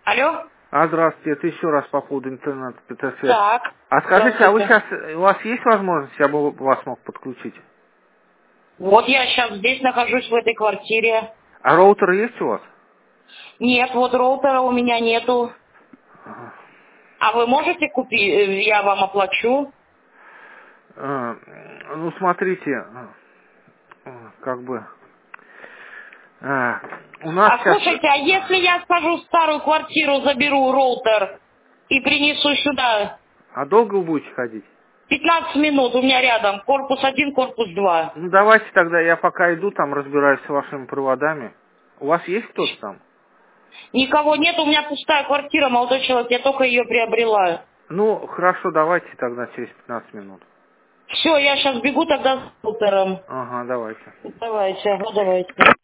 Алло? Здравствуйте, это еще раз по поводу интернета, ПТС. Так. А скажите, а вы сейчас, у вас есть возможность, я бы вас мог подключить? Вот я сейчас здесь нахожусь в этой квартире. А роутер есть у вас? Нет, вот роутера у меня нету. Ага. А вы можете купить? Я вам оплачу. Ну, смотрите, как бы, у нас А сейчас... слушайте, а если я скажу в старую квартиру, заберу роутер и принесу сюда? А долго вы будете ходить? 15 минут у меня рядом. Корпус 1, корпус 2. Ну, давайте тогда, я пока иду, там разбираюсь с вашими проводами. У вас есть кто-то там? Никого нет, у меня пустая квартира, молодой человек, я только ее приобрела. Ну, хорошо, давайте тогда через 15 минут. Все, я сейчас бегу тогда с роутером. Ага, давайте. Давайте, ага, давайте.